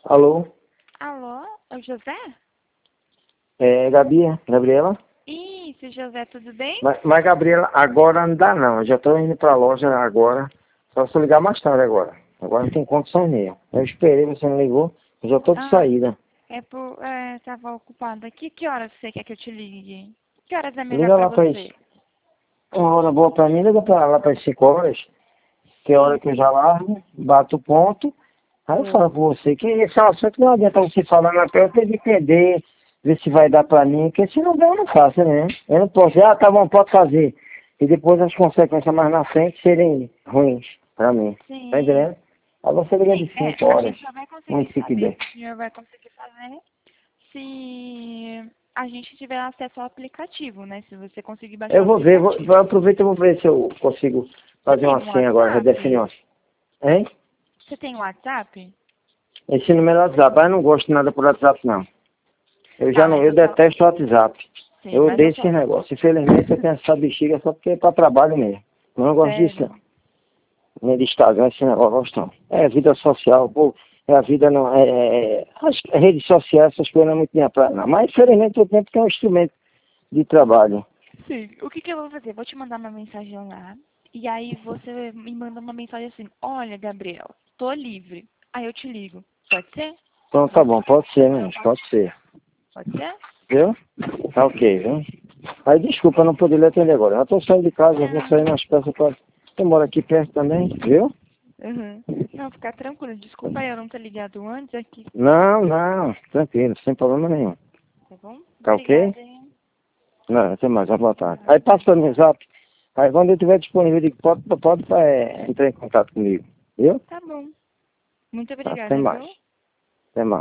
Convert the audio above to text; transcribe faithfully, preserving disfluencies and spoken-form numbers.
Alô? Alô, é o José? É, Gabi, Gabriela? Isso, José, tudo bem? Mas, mas, Gabriela, agora não dá não. Eu já estou indo para a loja agora. Só se eu ligar mais tarde agora. Agora não tem condição nenhuma. Eu esperei, você não ligou. Eu já estou de Ah, saída. é por... É, tava ocupada aqui. Que horas você quer que eu te ligue? Que horas é melhor Liga pra lá para você? isso. Uma hora boa para mim, liga para lá para as cinco horas. Que é a hora Sim. que eu já largo, bato o ponto. Aí eu Hum. falo com você que esse é um assunto que não adianta você falar na tela, eu tenho que entender, ver se vai dar pra mim, porque se não der eu não faço, né? Eu não posso dizer, ah, tá bom, pode fazer. E depois as consequências mais na frente serem ruins pra mim. Tá Sim. entendendo? Aí você liga Sim, de é, cinco a horas, gente só vai umas conseguir cinco e saber dez. se o senhor vai conseguir fazer se a gente tiver acesso ao aplicativo, né? Se você conseguir baixar Eu o vou ver, vou, aplicativo. vou aproveitar e vou ver se eu consigo Você fazer tem uma um senha agora, redefinir WhatsApp? uma senha. Hein? Você tem um WhatsApp? Esse número é WhatsApp, mas eu não gosto de nada por WhatsApp não. Eu Tá, já não, mas eu eu só... detesto o WhatsApp. Sim, Eu mas eu odeio só... esse negócio. Infelizmente eu tenho essa bexiga só porque é pra trabalho mesmo. Eu não gosto disso Sério. não. Nem de Instagram, esse negócio, eu gosto não. É vida social, pô. É a vida não. É, é, é, as redes sociais, essas coisas não é muito minha praia, não. Mas infelizmente eu tenho porque é um instrumento de trabalho. Sim. O que que eu vou fazer? Vou te mandar uma mensagem lá. E aí você me manda uma mensagem assim, olha, Gabriel, tô livre. Aí eu te ligo. Pode ser? Então tá Você bom, quer? pode ser, né? Pode ser. Pode ser? Viu? Tá ok, viu? Aí desculpa, eu não poderia atender agora. Eu tô saindo de casa, eu vou Não. sair nas peças pra. Eu moro aqui perto também, viu? Uhum. Não, fica tranquilo. Desculpa aí eu não ter ligado antes aqui, Não, não, tranquilo, sem problema nenhum. tá bom? Tá ok? Obrigada, hein? Não, até mais, boa tarde. Aí passa para mim o zap. Aí quando eu estiver disponível, eu digo, pode, pode é, entrar em contato comigo. Viu? Tá bom. Muito Tá, até obrigada, mais. viu? Até mais.